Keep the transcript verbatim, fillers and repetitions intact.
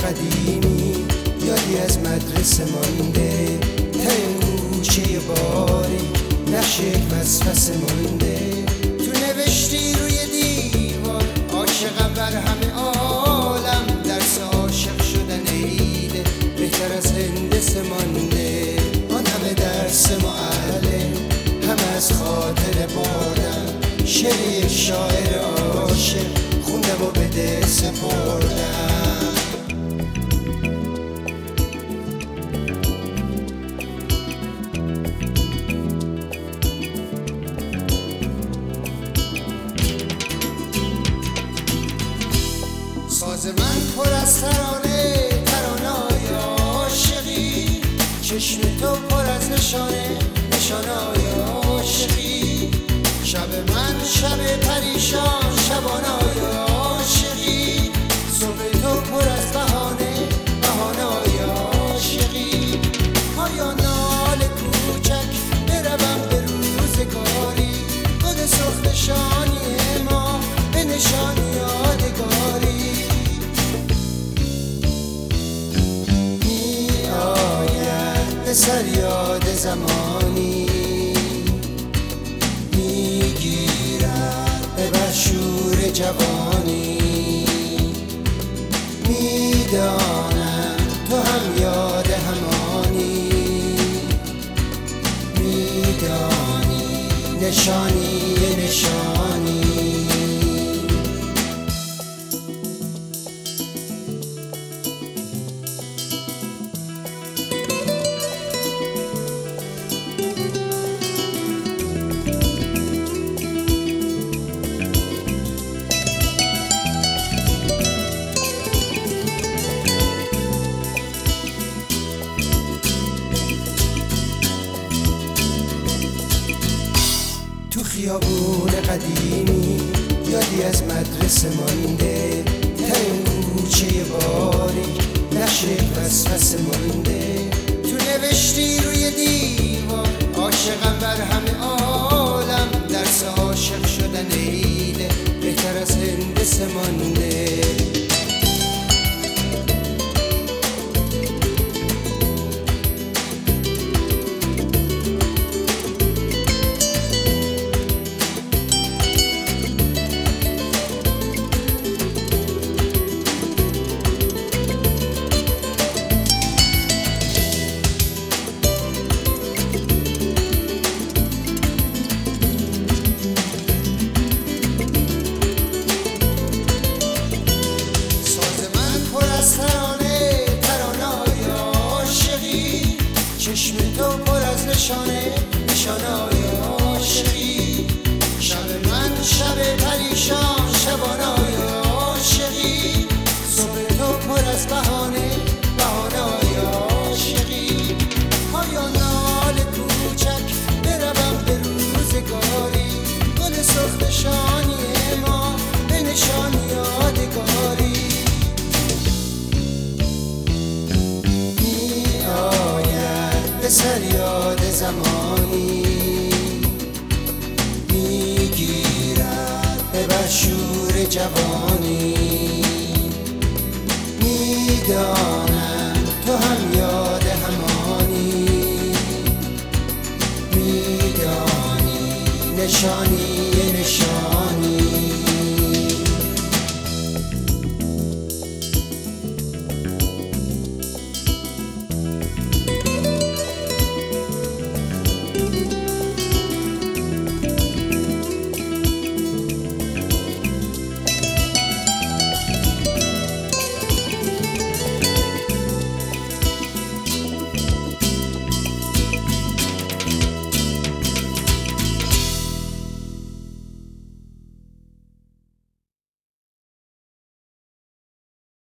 قدیمی یادی از مدرسه مانده، ته کوچه باری نقش یک وسوسه مانده. تو نوشتی روی دیوار عاشقم بر همه عالم، درس عاشق شدن عیده بهتر از هندسه مانده. آن همه درس معلم همه از خاطر بردم، شعر یک شاعر عاشق خوندم و به ده سپردم. ساز من پر از ترانه، ترانه‌های عاشقی، چشم تو پر از نشانه، نشانه‌های عاشقی. شب من شب پریشان، شبانه‌های عاشقی، صبح تو پر از بهانه، بهانه‌های عاشقی. پایان نال کوچک بروم به روزگاری، گل سرخ نشانی ما به نشان یادگاری. سر یاد زمانی میگیرد به بشور جوانی، میدانم تو هم یاد همانی، میدانی نشانی نشانی. تو خیابون قدیمی یادی از مدرسه مانده، ته کوچه باریک نقش یک وسوسه مانده. تو نوشتی روی دیوار عاشقم بر همه عالم، درس عاشق شدن عیده بهتر از هندسه مانده. ترانه ترانه‌های عاشقی، چشم تو پر از نشانه، نشانه‌های عاشقی. شب من شب پریشان، شبانه‌های عاشقی، صبح تو پر از بهانه، بهانه‌های عاشقی. پایان نال کوچک بروم به روزگاری، گل سرخ نشانی ما به نشان یادگاری. سر یاد زمانی میگیرد به بشور جوانی، میدانم تو هم یاد همانی، میدانی نشانی